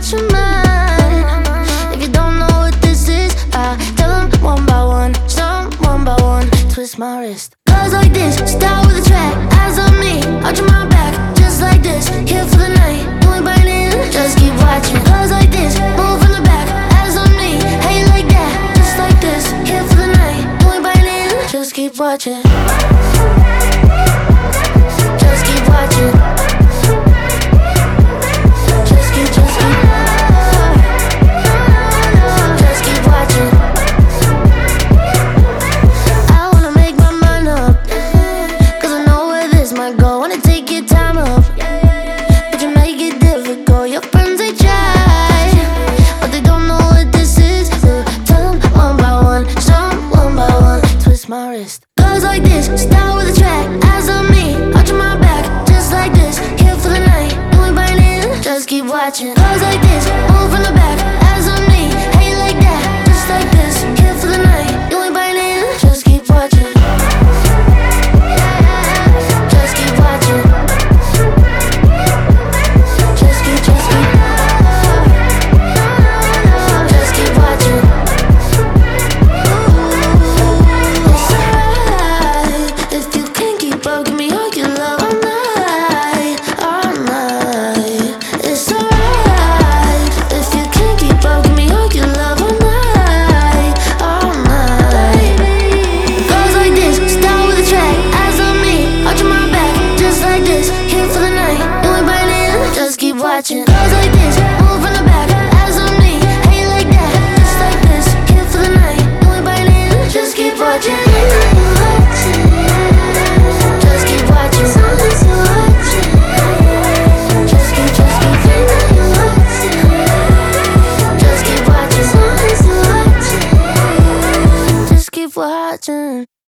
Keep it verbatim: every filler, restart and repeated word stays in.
out your mind. If you don't know what this is, I tell them one by one, some one by one. Twist my wrist. Goes like this, start with a track. Eyes on me, arching my back, just like this. Here for the night, doing biting, just keep watching. Goes like this, move from the back. Eyes on me, how you like that? Just like this, here for the night, doing biting, just keep watching. Just keep watching. Just keep, just keep. Just keep watching. I wanna make my mind up, cause I know where this might go. Wanna take your time up, but you make it difficult. Your friends, they try, but they don't know what this is. So tell them one by one, some one by one. Twist my wrist. Goes like this, start with a track. Eyes on me, arching my back, just like this. Here for the night, doing biting, just keep watching. Goes like this, move from the back. Eyes on me, how you like that? Just like this, here for the night, doing biting, just keep watching. Just keep watching. Just keep, just keep. Just keep watching. It's alright if you can't keep up, give me all your love all night, all night. It's alright if you can't keep up, give me all your love all night, all night. Goes like this, start with a track. Eyes on me, arching my back, just like this. Here for the night, doing biting, just keep watching. Goes like this, move from the back. Eyes on me, how you like that? Just like this, here for the night, doing biting, just keep watching. Just keep watching. Just keep, just keep. Just keep watching. Just keep watching.